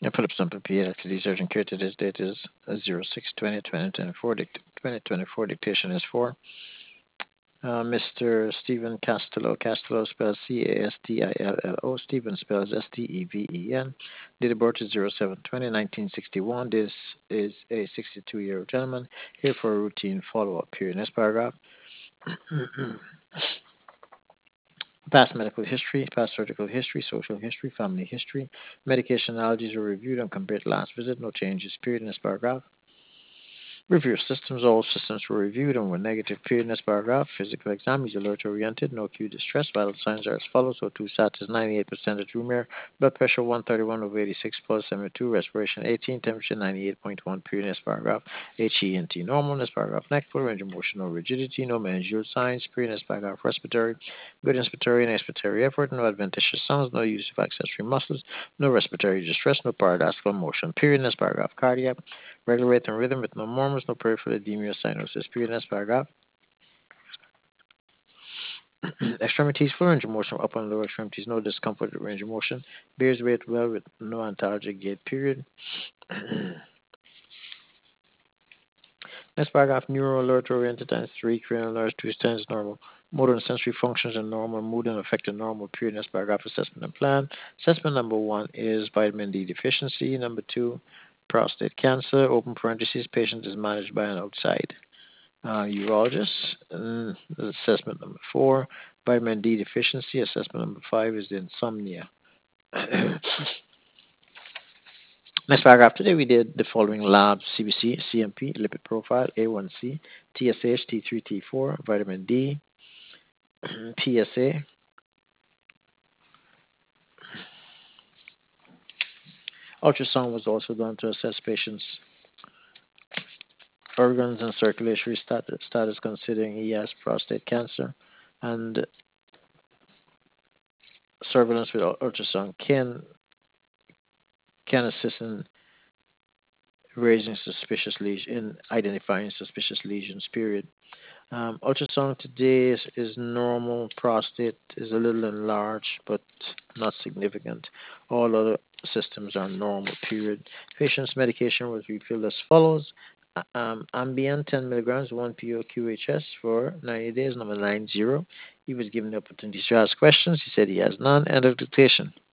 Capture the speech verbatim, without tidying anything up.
Yeah, Phillips P P activity surgeon care. Today's date is uh, zero six twenty twenty twenty-four. Dict- twenty twenty-four dictation is for uh, Mister Stephen Castello. Castello spells C A S T I L L O. Stephen spells S T E V E N. Date of birth is zero seven twenty nineteen sixty-one. This is a sixty-two year old gentleman here for a routine follow up period. Next paragraph. Past medical history, past surgical history, social history, family history. Medication allergies were reviewed and compared to last visit. No changes. Period in this paragraph. Review systems. All systems were reviewed and were negative. Period in this paragraph. Physical exam is alert oriented. No acute distress. Vital signs are as follows. O two status ninety-eight percent at room air. Blood pressure one thirty-one over eighty-six, pulse seventy-two. Respiration eighteen. Temperature ninety-eight point one. Period in this paragraph. H E N T normal in this paragraph. Neck full range of motion. No rigidity. No meningeal signs. Period in this paragraph. Respiratory. Good inspiratory and expiratory effort. No adventitious sounds. No use of accessory muscles. No respiratory distress. No paradoxical motion. Period in this paragraph. Cardiac. Regular rate and rhythm with no murmurs, no peripheral edema or cyanosis. Period. Next paragraph. Extremities, full range of motion, upper and lower extremities, no discomfort with range of motion. Bears weight well with no antalgic gait. Period. Next paragraph. Neural alert oriented times three, cranial alert two times normal. Motor and sensory functions are normal. Mood and affected normal. Period. Next paragraph. Assessment and plan. Assessment number one is vitamin D deficiency. Number two, prostate cancer. Open parentheses. Patient is managed by an outside uh, urologist. And assessment number four, vitamin D deficiency. Assessment number five is the insomnia. Next paragraph. Today we did the following labs: C B C, C M P, lipid profile, A one C, T S H, T three, T four, vitamin D, P S A. Ultrasound was also done to assess patients' organs and circulatory status, status considering E S, prostate cancer, and surveillance with ultrasound can can assist in raising suspicious lesion in identifying suspicious lesions. Period. Um, ultrasound today is, is normal. Prostate is a little enlarged, but not significant. All other systems are normal. Period. Patient's medication was refilled as follows: Uh, um, Ambien ten milligrams, one P O Q H S for ninety days. Number nine zero. He was given the opportunity to ask questions. He said he has none. End of dictation.